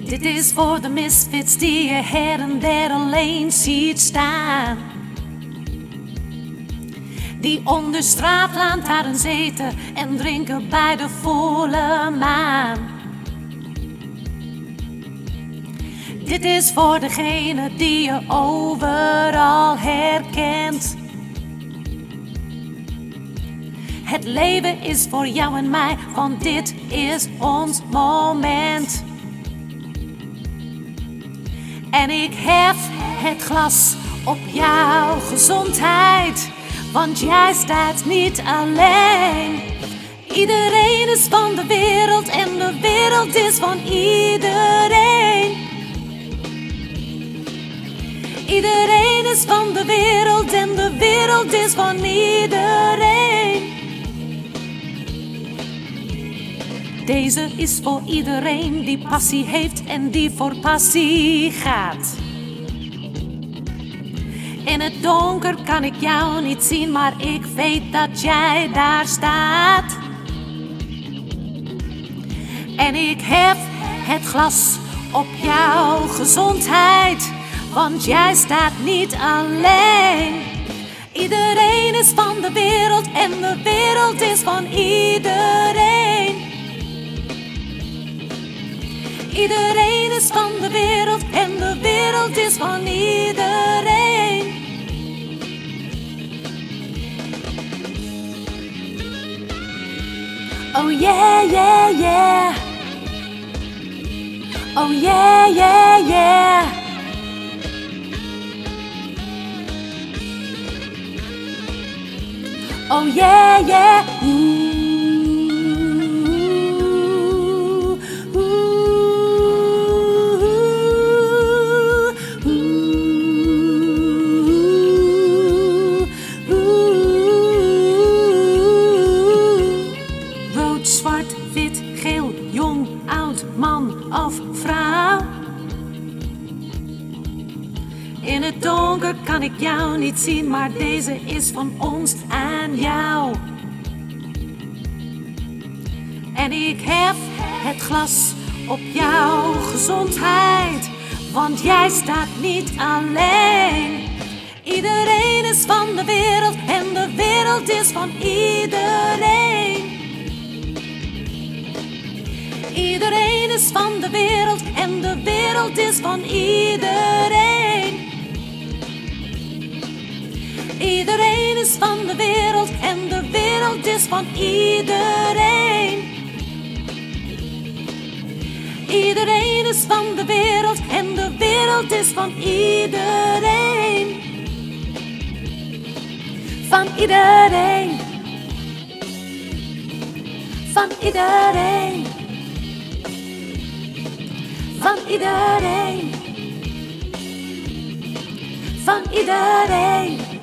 Dit is voor de misfits die je her en der alleen ziet staan. Die onder straatlantaarns eten en drinken bij de volle maan. Dit is voor degene die je overal herkent. Het leven is voor jou en mij, want dit is ons moment. En ik hef het glas op jouw gezondheid, want jij staat niet alleen. Iedereen is van de wereld en de wereld is van iedereen. Iedereen is van de wereld en de wereld is van iedereen. Deze is voor iedereen die passie heeft en die voor passie gaat. In het donker kan ik jou niet zien, maar ik weet dat jij daar staat. En ik hef het glas op jouw gezondheid, want jij staat niet alleen. Iedereen is van de wereld en de wereld is van iedereen. Iedereen is van de wereld en de wereld is van iedereen. Oh yeah, yeah, yeah. Oh yeah, yeah, yeah. Oh yeah, yeah. Rood, zwart, wit, geel, jong, oud, man of vrouw. In het donker kan ik jou niet zien, maar deze is van ons aan jou. En ik hef het glas op jouw gezondheid, want jij staat niet alleen. Iedereen is van de wereld en de wereld is van iedereen. Iedereen is van de wereld en de wereld is van iedereen. Iedereen is van de wereld en de wereld is van iedereen. Iedereen is van de wereld en de wereld is van iedereen. Van iedereen. Van iedereen. Van iedereen. Van iedereen.